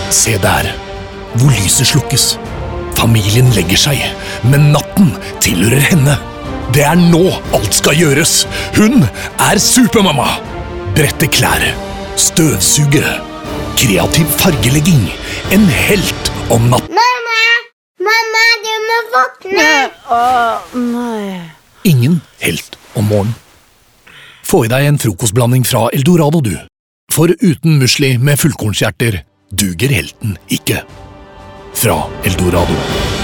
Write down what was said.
Se der, hvor lyset slukkes. Familien legger seg, men natten tilhører henne. Det er nå alt skal gjøres. Hun er supermamma. Brette klær, støvsuge, kreativ fargelegging, en helt om natten. Mamma, du må våkne. Nei. Ingen helt om morgenen. Få i deg en frokostblanding fra Eldorado, du. For uten musli med fullkornshjerter duger helten ikke. Fra Eldorado.